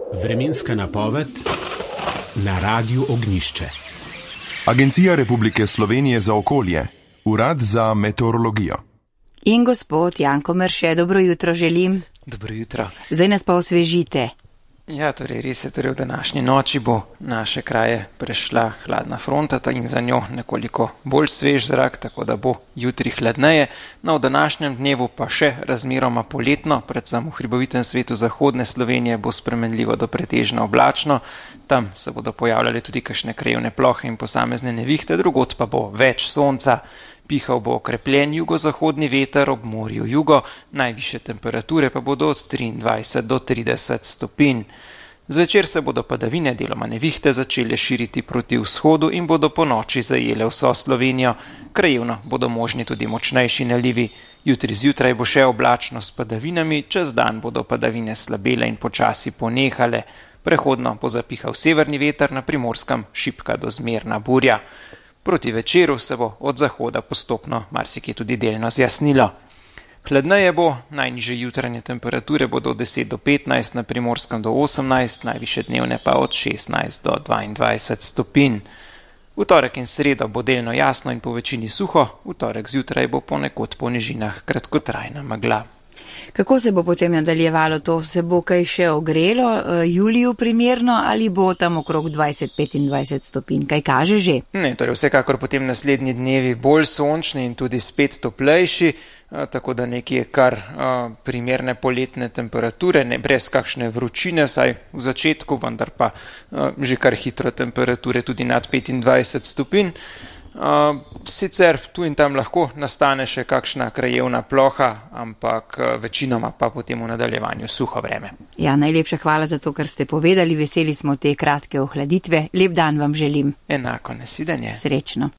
Vremenska napoved na Radiu Ognjišče. Agencija Republike Slovenije za okolje, Urad za meteorologijo. In gospod Janko Merše, dobro jutro želim. Dobro jutro. Zdaj nas pa osvežite. Ja, torej res je, v današnji noči bo naše kraje prešla hladna fronta in za njo nekoliko bolj svež zrak, tako da bo jutri hladneje. No, v današnjem dnevu pa še razmeroma poletno, predvsem v hribovitem svetu zahodne Slovenije bo spremenljivo do pretežno oblačno. Tam se bodo pojavljale tudi kakšne krajevne plohe in posamezne nevihte, drugod pa bo več sonca. Pihal bo okrepljen jugozahodni veter, ob morju jugo, najvišje temperature pa bodo od 23 do 30 stopinj. Zvečer se bodo padavine, deloma nevihte, začele širiti proti vzhodu in bodo po noči zajele vso Slovenijo. Krajevno bodo možni tudi močnejši nalivi. Jutri zjutraj bo še oblačno s padavinami, čez dan bodo padavine slabele in počasi ponehale. Prehodno bo zapihal severni veter, na Primorskem šibka do zmerna burja. Proti večeru se bo od zahoda postopno marsikje tudi delno zjasnilo. Hladneje bo, najnižje jutranje temperature bodo od 10 do 15, na Primorskem do 18, najvišje dnevne pa od 16 do 22 stopinj. V torek in sredo bo delno jasno in po večini suho, v torek zjutraj bo ponekod po nižinah kratkotrajna megla. Kako se bo potem nadaljevalo to? Se bo kaj še ogrelo, juliju primerno, ali bo tam okrog 20-25 stopinj? Kaj kaže že? Ne, torej vsekakor potem naslednji dnevi bolj sončni in tudi spet toplejši, tako da nekje kar primerne poletne temperature, ne brez kakšne vročine, vsaj v začetku, vendar pa že kar hitro temperature tudi nad 25 stopinj. Sicer tu in tam lahko nastane še kakšna krajevna ploha, ampak večinoma pa potem v nadaljevanju suho vreme. Ja, najlepša hvala za to, kar ste povedali. Veseli smo te kratke ohladitve. Lep dan vam želim. Enako, nasvidenje. Srečno.